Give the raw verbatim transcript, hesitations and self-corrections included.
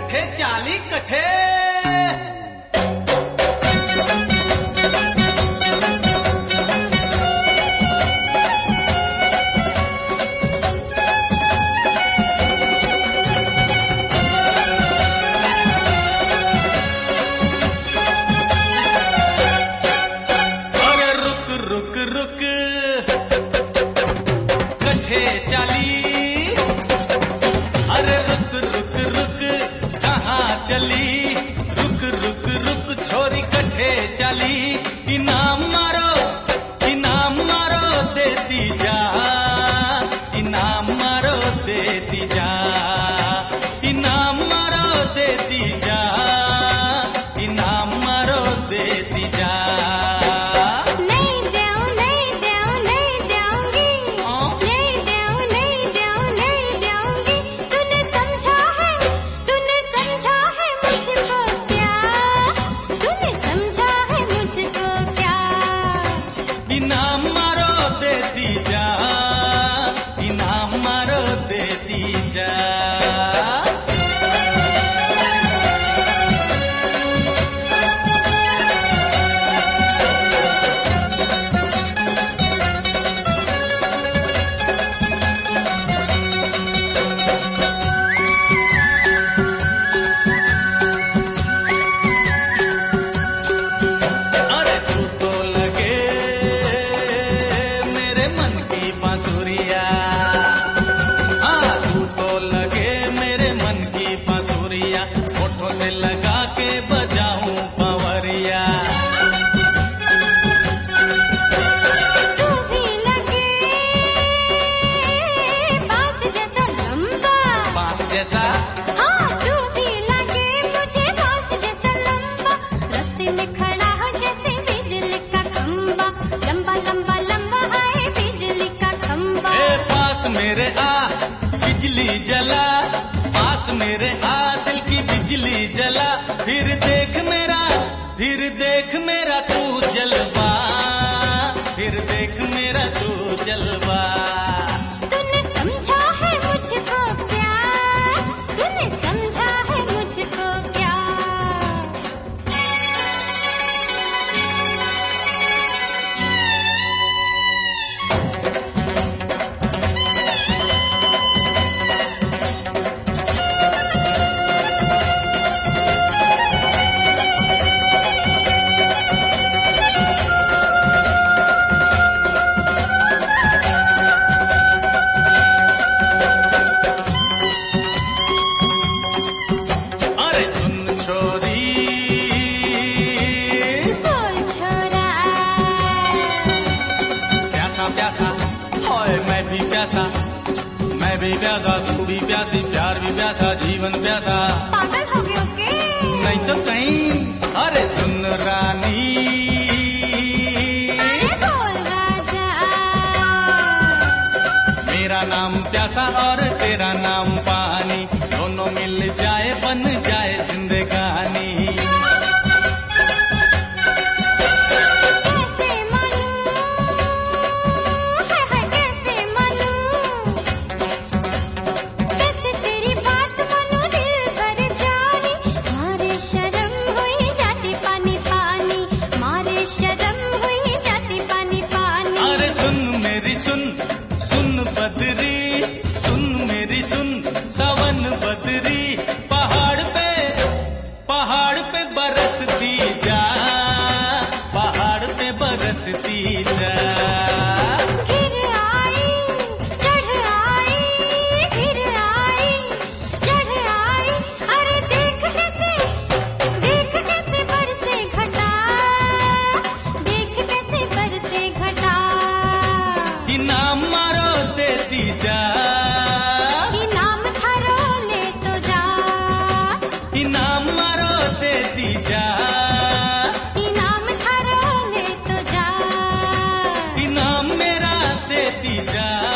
कठे चाली कठे अरे रुक रुक रुक कठे चाली अरे रुक रुक रुक कहाँ चली रुक रुक रुक छोरी कठे चली इनाम मारो इनाम मारो देती जा इनाम मारो देती जा इनाम मारो देती जा इनाम मारो देती जा नहीं दूं नहीं दूं नहीं दूंगी नहीं दूं नहीं दूं नहीं दूंगी तूने समझा है तूने समझा है मुझको क्या तूने समझा है मुझको क्या इनाम मारो देती जा इनाम मारो देती जा अरे तू तो लगे मेरे मन की बांसुरिया हाँ तू तो लगे मेरे मन की बांसुरिया होठों से लगा के बजाऊं बांवरिया तू भी लगे बांस जैसा लंबा बांस जैसा हाँ तू भी लगे मुझे बांस जैसा लंबा रास्ते में खड़ा हो जैसे बिजली का खंबा लंबा लंबा लंबा है बिजली का खंबा ए पास मेरे आ बिजली जला पास मेरे आ दिल की बिजली जला फिर देख मेरा फिर देख मेरा तू जलवा फिर देख मेरा तू जलवा तूने समझा है मुझको प्यार तूने समझा है मुझको क्या अरे सुन छोरी बोल छोरा प्यासा प्यासा हाय मैं भी प्यासा मैं भी प्यासा तू भी प्यासी प्यार भी प्यासा जीवन प्यासा पागल हो गए के नहीं तो कहीं अरे सुन रानी अरे बोल राजा मेरा नाम प्यासा और तेरा नाम पानी दोनों मिल जाए बन जाए जिंदगानी कैसे मनूं है है कैसे मनूं कैसे तेरी बात मनूं दिल भर जानी मारे शर्म हुई जाती पानी पानी मारे शर्म हुई जाती पानी पानी अरे सुन मेरी सुन सुन बदरी सुन मेरी सुन सावन बदरी पहाड़ पे पहाड़ पे बरसती जा पहाड़ पे बरसती जा फिर आई चढ़ आई फिर आई चढ़ आई अरे देख कैसे देख कैसे बरसे घटा देख कैसे बरसे घटा इनाम मारो देती जा इनाम थारो ले तो जा इनाम मारो देती जा इनाम थारो ले तो जा इनाम मेरा देती जा